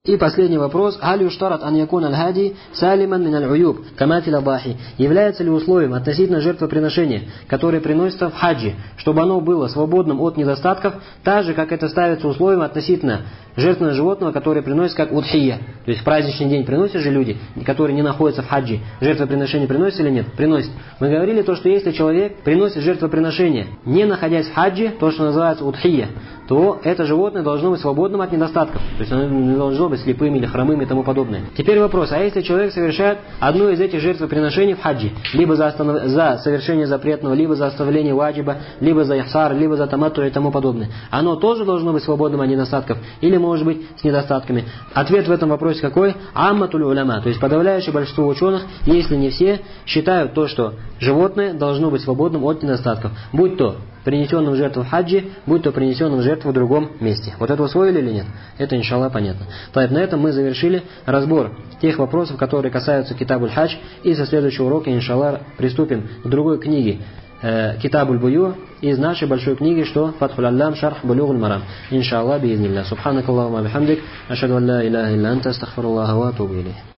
И последний вопрос. Аль юштарат ан якун аль-хади салиман мин аль-уюб, кама фил адахи. Является ли условием относительно жертвоприношения, которое приносится в хаджи, чтобы оно было свободным от недостатков, так же, как это ставится условием относительно жертвенного животного, которое приносится как удхия. То есть в праздничный день приносят же люди, которые не находятся в хаджи. Жертвоприношение приносят или нет? Приносят. Мы говорили то, что если человек приносит жертвоприношение, не находясь в хаджи, то, что называется удхия, то это животное должно быть свободным от недостатков. То есть оно не должно быть слепым или хромым и тому подобное. Теперь вопрос, а если человек совершает одно из этих жертвоприношений в хаджи, либо за совершение запретного, либо за оставление ваджиба, либо за ихсар, либо за таматту и тому подобное, оно тоже должно быть свободным от недостатков или может быть с недостатками? Ответ в этом вопросе какой? Амматуль уляма, то есть подавляющее большинство ученых, если не все, считают то, что животное должно быть свободным от недостатков, будь то принесенным в жертву в хаджи, будь то принесенным в жертву в другом месте. Вот это усвоили или нет? Это, иншаллах, понятно. Так, на этом мы завершили разбор тех вопросов, которые касаются Китабуль Хадж, и со следующего урока, иншаллах, приступим к другой книге Китабуль Бую из нашей большой книги, что Фатхуль Аллам Шарх Булюгуль Марам. Иншаллах, биизнилля. Субханакаллахума бихамдик, ашхаду ан ла иляха илля анта, астагфируллаха ва атубу илейх.